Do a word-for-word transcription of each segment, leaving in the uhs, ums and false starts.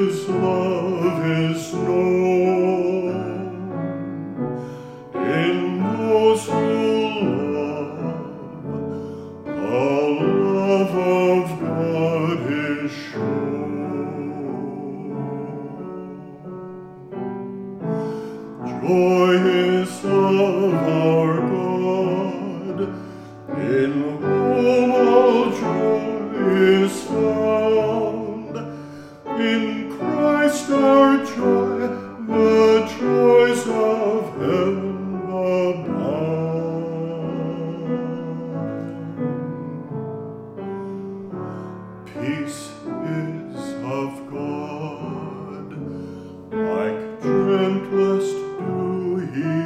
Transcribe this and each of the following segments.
His love is known in those who love. The love of God is shown. Joy is of our God, in whom all joy is found. In Christ our joy, the joys of heaven abound. Peace is of God, like gentlest dew He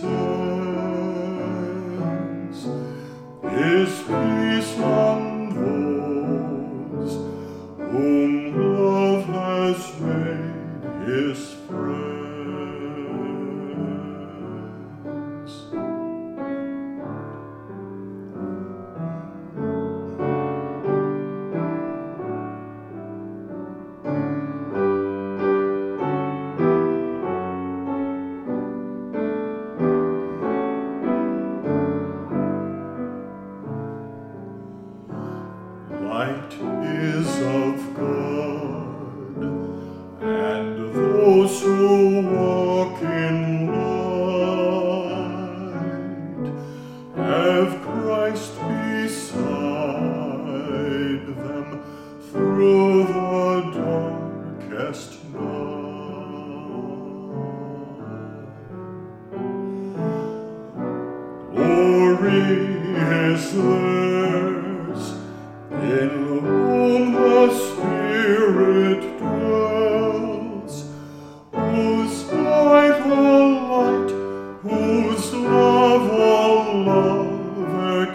sends. His peace on those whom love has made His friends. Light is of God, and those who walk in light have Christ beside them through the darkest night. Glory is theirs, in whom the Spirit dwells, whose light all light, whose love all love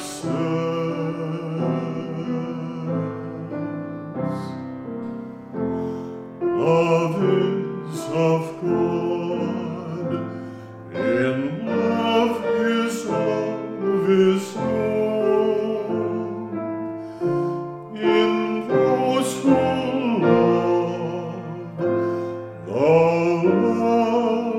excels. Love is of God, in love His love is known. In those who love, the love